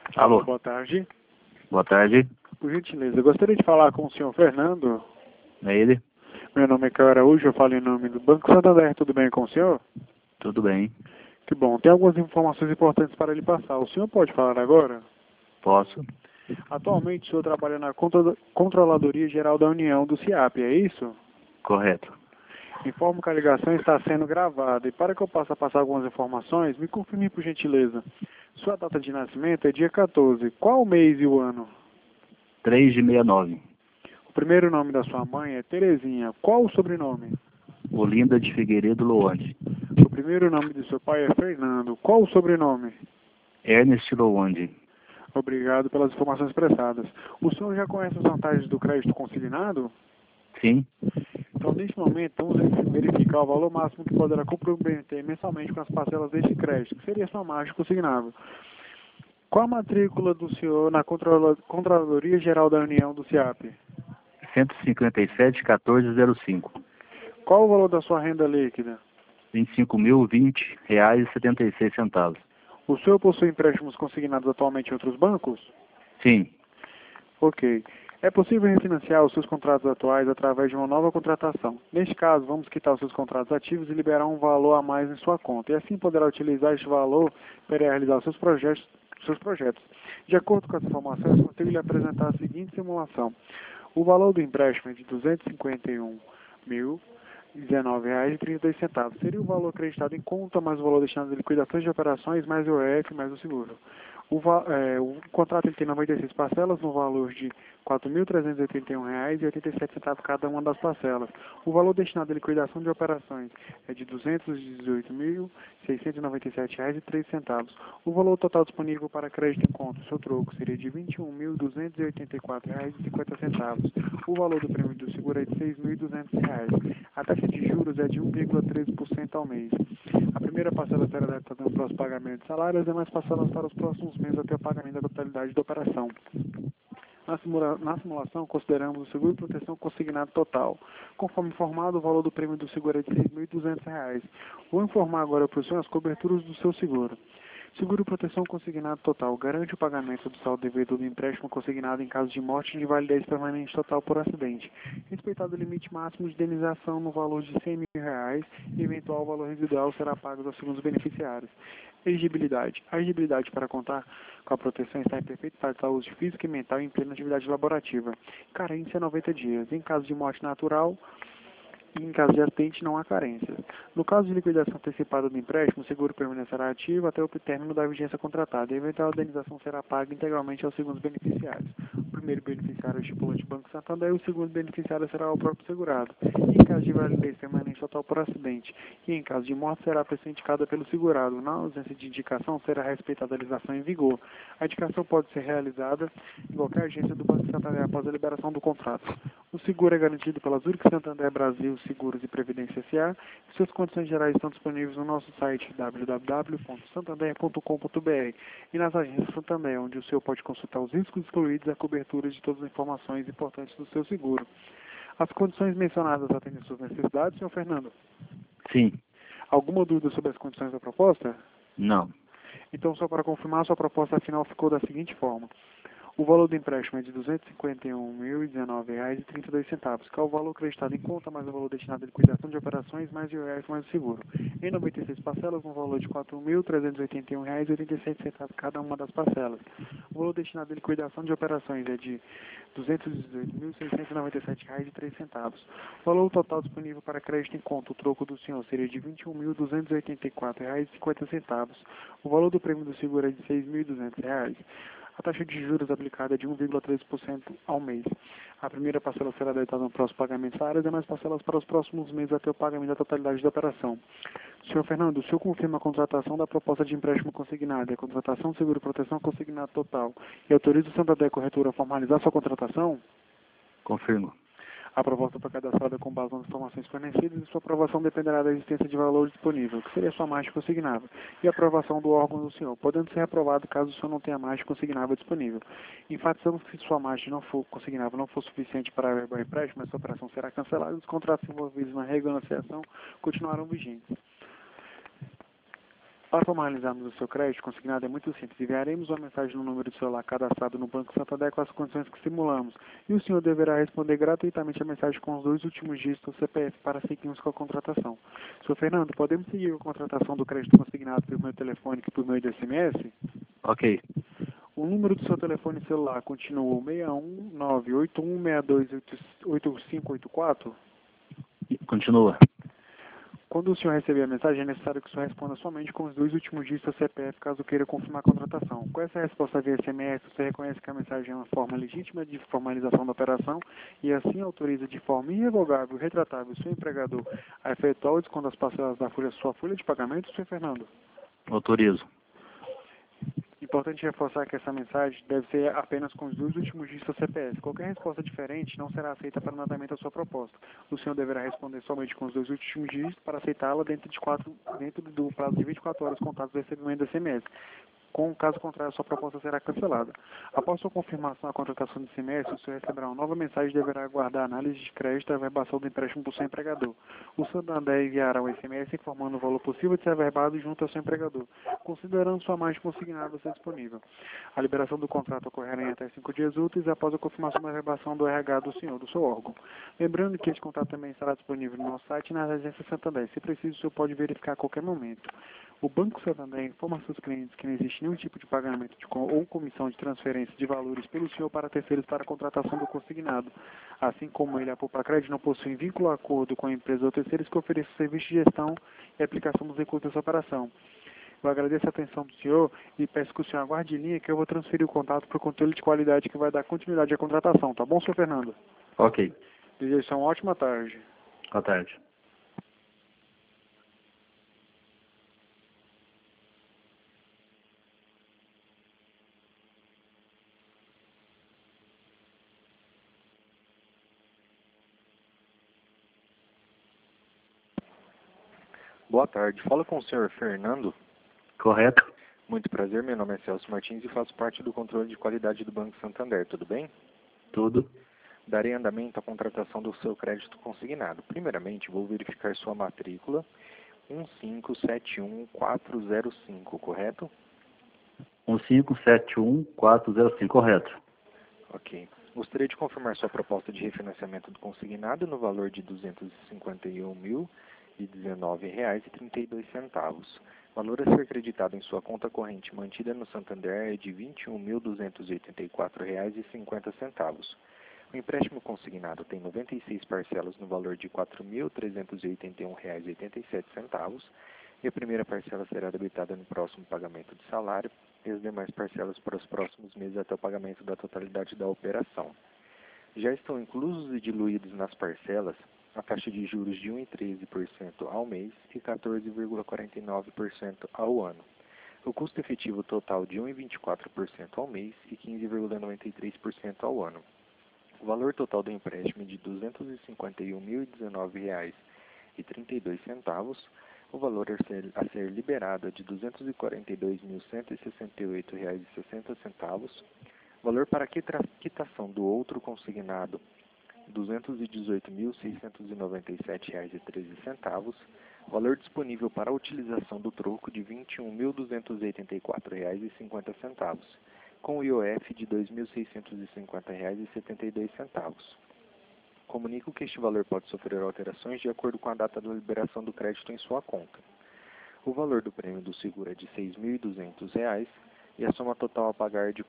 Alô, Boa tarde. boa tarde. Por gentileza, eu gostaria de falar com o senhor Fernando. É ele? Meu nome é Caio Araújo, eu falo em nome do Banco Santander. Tudo bem com o senhor? Tudo bem. Que bom. Tem algumas informações importantes para lhe passar. O senhor pode falar agora? Posso? Atualmente, o senhor trabalha na Controladoria Geral da União do CIAP, é isso? Correto. Informo que a ligação está sendo gravada. E para que eu possa passar algumas informações, me confirme por gentileza. Sua data de nascimento é dia 14. Qual o mês e o ano? 3 de 69. O primeiro nome da sua mãe é Terezinha. Qual o sobrenome? Olinda de Figueiredo Loande. O primeiro nome de seu pai é Fernando. Qual o sobrenome? Ernest Loande. Obrigado pelas informações prestadas. O senhor já conhece as vantagens do crédito consignado? Sim. Então, neste momento, vamos verificar o valor máximo que poderá comprometer mensalmente com as parcelas deste crédito, que seria sua margem consignável. Qual a matrícula do senhor na Controladoria Geral da União do CIAP? 157 1405. Qual o valor da sua renda líquida? R$ 25.020,76. O senhor possui empréstimos consignados atualmente em outros bancos? Sim. Ok. É possível refinanciar os seus contratos atuais através de uma nova contratação. Neste caso, vamos quitar os seus contratos ativos e liberar um valor a mais em sua conta. E assim poderá utilizar este valor para realizar seus projetos. De acordo com as informações, consigo lhe apresentar a seguinte simulação. O valor do empréstimo é de R$ 251.019,32. Seria o valor acreditado em conta, mais o valor destinado a liquidações de operações, mais o EF, mais o seguro. O contrato ele tem 96 parcelas no valor de R$ 4.381,87 cada uma das parcelas. O valor destinado à liquidação de operações é de R$ 218.697,03. O valor total disponível para crédito em conta, o seu troco, seria de R$ 21.284,50. O valor do prêmio do seguro é de R$ 6.200. A taxa de juros é de 1,13% ao mês. A primeira parcela será debitada no próximo pagamento de salário, as demais parcelas para os próximos meses até o pagamento da totalidade da operação. Na simulação, consideramos o seguro de proteção consignado total. Conforme informado, o valor do prêmio do seguro é de R$ 6.200. Vou informar agora para o senhor as coberturas do seu seguro. Seguro de proteção consignado total garante o pagamento do saldo devido do empréstimo consignado em caso de morte de validez permanente total por acidente, respeitado o limite máximo de indenização no valor de R$ 100.000 e eventual valor residual será pago aos segundos beneficiários. Elegibilidade. A elegibilidade para contar com a proteção está em perfeito estado de saúde física e mental e em plena atividade laborativa. Carência 90 dias. Em caso de morte natural, e em caso de acidente, não há carências. No caso de liquidação antecipada do empréstimo, o seguro permanecerá ativo até o término da vigência contratada. A eventual indenização será paga integralmente aos segundos beneficiários. O primeiro beneficiário é o estipulante Banco Santander e o segundo beneficiário será o próprio segurado. Em caso de validez permanente total por acidente e em caso de morte, será a pessoa indicada pelo segurado. Na ausência de indicação, será respeitada a legislação em vigor. A indicação pode ser realizada em qualquer agência do Banco Santander após a liberação do contrato. O seguro é garantido pela Zurich Santander Brasil Seguros e Previdência S.A. Suas condições gerais estão disponíveis no nosso site www.santander.com.br e nas agências Santander, onde o senhor pode consultar os riscos excluídos e a cobertura de todas as informações importantes do seu seguro. As condições mencionadas atendem suas necessidades, senhor Fernando? Sim. Alguma dúvida sobre as condições da proposta? Não. Então, só para confirmar, sua proposta final ficou da seguinte forma. O valor do empréstimo é de R$ 251.019,32, que é o valor acreditado em conta, mais o valor destinado à liquidação de operações, mais o IOF, mais o seguro. Em 96 parcelas, um valor de R$ 4.381,87 cada uma das parcelas. O valor destinado à liquidação de operações é de R$ 218.697,03. O valor total disponível para crédito em conta, o troco do senhor, seria de R$ 21.284,50. O valor do prêmio do seguro é de R$ 6.200. A taxa de juros aplicada é de 1,13% ao mês. A primeira parcela será debitada no próximo pagamento salário, as demais parcelas para os próximos meses até o pagamento da totalidade da operação. Senhor Fernando, o senhor confirma a contratação da proposta de empréstimo consignado, a contratação de seguro de proteção consignado total e autoriza o Santander Corretora a formalizar sua contratação? Confirmo. A proposta foi cadastrada com base nas informações fornecidas e sua aprovação dependerá da existência de valor disponível, que seria sua margem consignável, e a aprovação do órgão do senhor, podendo ser aprovado caso o senhor não tenha margem consignável disponível. Enfatizamos que se sua margem não for consignável não for suficiente para averbar o empréstimo, essa operação será cancelada e os contratos envolvidos na renegociação continuarão vigentes. Para formalizarmos o seu crédito consignado é muito simples. Enviaremos uma mensagem no número de celular cadastrado no Banco Santander com as condições que simulamos. E o senhor deverá responder gratuitamente a mensagem com os 2 últimos dígitos do CPF para seguirmos com a contratação. Senhor Fernando, podemos seguir a contratação do crédito consignado por meio telefônico e por meio de SMS? Ok. O número do seu telefone celular continua o 61981628584? Continua. Quando o senhor receber a mensagem, é necessário que o senhor responda somente com os 2 últimos dígitos do CPF, caso queira confirmar a contratação. Com essa resposta via SMS, você reconhece que a mensagem é uma forma legítima de formalização da operação e assim autoriza de forma irrevogável e retratável o seu empregador a efetuar o desconto das parcelas da sua folha de pagamento, senhor Fernando? Autorizo. Importante reforçar que essa mensagem deve ser apenas com os 2 últimos dígitos do CPF. Qualquer resposta diferente não será aceita para o andamento da sua proposta. O senhor deverá responder somente com os 2 últimos dígitos para aceitá-la dentro do prazo de 24 horas contados do recebimento do SMS. Caso contrário, sua proposta será cancelada. Após sua confirmação da contratação de semestre, o senhor receberá uma nova mensagem e deverá aguardar a análise de crédito e a averbação do empréstimo por seu empregador. O Santander enviará um SMS informando o valor possível de ser averbado junto ao seu empregador, considerando sua margem consignada ser disponível. A liberação do contrato ocorrerá em até 5 dias úteis após a confirmação da averbação do RH do senhor, do seu órgão. Lembrando que este contrato também estará disponível no nosso site e na agência Santander. Se preciso, o senhor pode verificar a qualquer momento. O Banco Santander informa seus clientes que não existe nenhum tipo de pagamento ou comissão de transferência de valores pelo senhor para terceiros para a contratação do consignado, assim como ele, a Poupa-Crédito, não possui vínculo ou acordo com a empresa ou terceiros que ofereça serviço de gestão e aplicação dos recursos dessa operação. Eu agradeço a atenção do senhor e peço que o senhor aguarde em linha que eu vou transferir o contato para o controle de qualidade que vai dar continuidade à contratação, tá bom, senhor Fernando? Ok. Desejo uma ótima tarde. Boa tarde. Boa tarde. Fala com o senhor Fernando. Correto? Muito prazer, meu nome é Celso Martins e faço parte do controle de qualidade do Banco Santander, tudo bem? Tudo. Darei andamento à contratação do seu crédito consignado. Primeiramente, vou verificar sua matrícula 1571405, correto? 1571405, correto. Ok. Gostaria de confirmar sua proposta de refinanciamento do consignado no valor de R$ 251.019,32. O valor a ser creditado em sua conta corrente mantida no Santander é de R$ 21.284,50. O empréstimo consignado tem 96 parcelas no valor de R$ 4.381,87 e a primeira parcela será debitada no próximo pagamento de salário e as demais parcelas para os próximos meses até o pagamento da totalidade da operação. Já estão inclusos e diluídos nas parcelas a taxa de juros de 1,13% ao mês e 14,49% ao ano. O custo efetivo total de 1,24% ao mês e 15,93% ao ano. O valor total do empréstimo é de R$ 251.019,32. O valor a ser liberado é de R$ 242.168,60. O valor para quitação do outro consignado, R$ 218.697,13. Valor disponível para a utilização do troco de R$ 21.284,50, com o IOF de R$ 2.650,72. Comunico que este valor pode sofrer alterações de acordo com a data da liberação do crédito em sua conta. O valor do prêmio do seguro é de R$ 6.200 e a soma total a pagar é de R$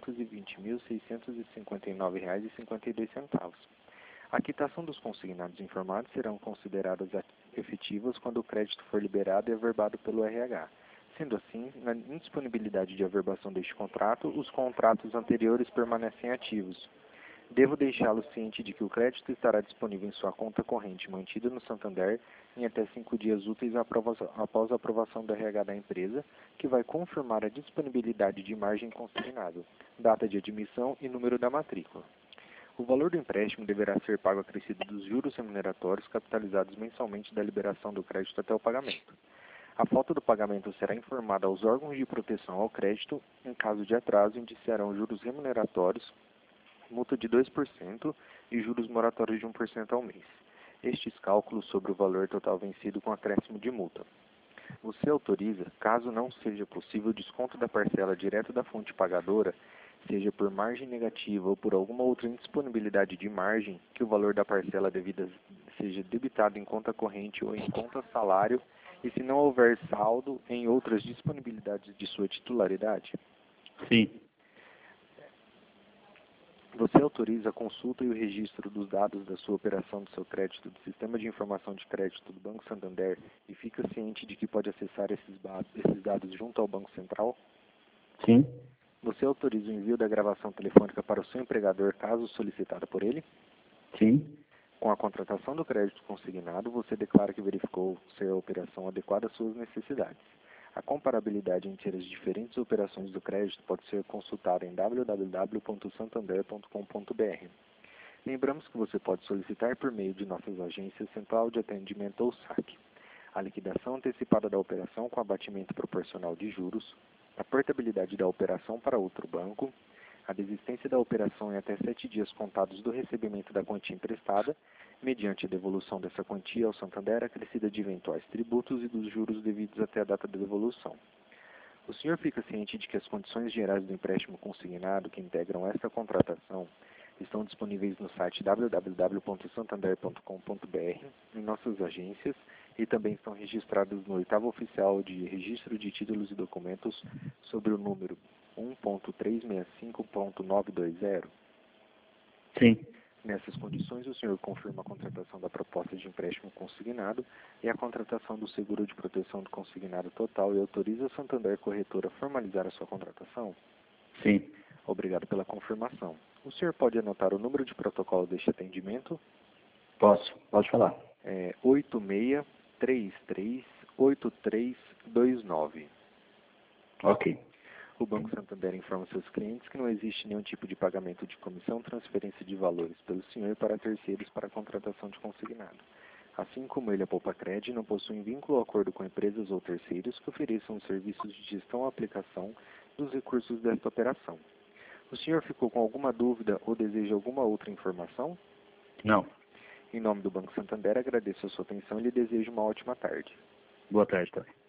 420.659,52. A quitação dos consignados informados serão consideradas efetivas quando o crédito for liberado e averbado pelo RH. Sendo assim, na indisponibilidade de averbação deste contrato, os contratos anteriores permanecem ativos. Devo deixá-lo ciente de que o crédito estará disponível em sua conta corrente mantida no Santander em até 5 dias úteis após a aprovação do RH da empresa, que vai confirmar a disponibilidade de margem consignada, data de admissão e número da matrícula. O valor do empréstimo deverá ser pago acrescido dos juros remuneratórios capitalizados mensalmente da liberação do crédito até o pagamento. A falta do pagamento será informada aos órgãos de proteção ao crédito. Em caso de atraso, indiciarão juros remuneratórios, multa de 2% e juros moratórios de 1% ao mês. Estes cálculos sobre o valor total vencido com acréscimo de multa. Você autoriza, caso não seja possível o desconto da parcela direto da fonte pagadora, seja por margem negativa ou por alguma outra indisponibilidade de margem, que o valor da parcela devida seja debitado em conta corrente ou em conta salário, e se não houver saldo em outras disponibilidades de sua titularidade? Sim. Você autoriza a consulta e o registro dos dados da sua operação do seu crédito do Sistema de Informação de Crédito do Banco Santander e fica ciente de que pode acessar esses dados junto ao Banco Central? Sim. Você autoriza o envio da gravação telefônica para o seu empregador caso solicitada por ele? Sim. Com a contratação do crédito consignado, você declara que verificou ser a operação adequada às suas necessidades. A comparabilidade entre as diferentes operações do crédito pode ser consultada em www.santander.com.br. Lembramos que você pode solicitar por meio de nossas agências Central de Atendimento ou SAC a liquidação antecipada da operação com abatimento proporcional de juros, a portabilidade da operação para outro banco, a desistência da operação em até 7 dias contados do recebimento da quantia emprestada, mediante a devolução dessa quantia ao Santander acrescida de eventuais tributos e dos juros devidos até a data da devolução. O senhor fica ciente de que as condições gerais do empréstimo consignado que integram esta contratação estão disponíveis no site www.santander.com.br, em nossas agências, e também estão registradas no 8º Oficial de Registro de Títulos e Documentos sobre o número 1.365.920. Sim. Nessas condições, o senhor confirma a contratação da proposta de empréstimo consignado e a contratação do seguro de proteção do consignado total e autoriza a Santander Corretora a formalizar a sua contratação? Sim. Obrigado pela confirmação. O senhor pode anotar o número de protocolo deste atendimento? Posso. Pode falar. É 86338329. Ok. O Banco Santander informa seus clientes que não existe nenhum tipo de pagamento de comissão, transferência de valores pelo senhor para terceiros para a contratação de consignado. Assim como ele, a Poupacred, não possui vínculo ou acordo com empresas ou terceiros que ofereçam serviços de gestão ou aplicação dos recursos desta operação. O senhor ficou com alguma dúvida ou deseja alguma outra informação? Não. Em nome do Banco Santander, agradeço a sua atenção e lhe desejo uma ótima tarde. Boa tarde também.